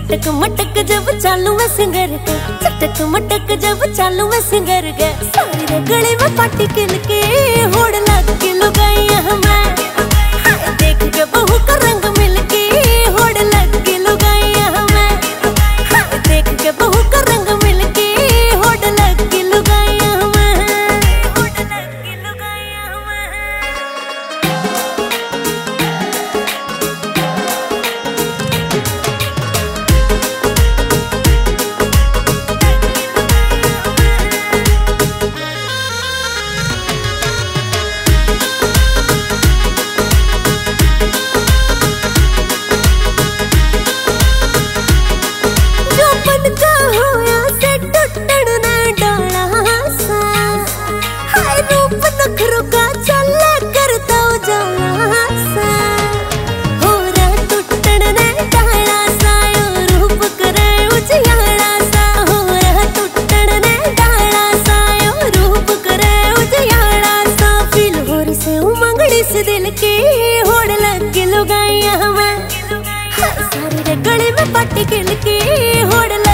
चटक मटक जब चालू मैं सिंगर के, चटक मटक जब चालू मैं सिंगर के, सारी रे गले में पाटी किल के होड़ लग के लुगाइया मैं, देख के बहू का रंग मिल के होड़ लग के लुगाइया मैं, देख के बहू का रंग मिल के होड़ लग के लुगाइया मैं, होड़ लग के लुगाइया मैं। दिल के होड़ लग के लुगाइया मैं, सारे रे गले में पाटी किल के होड़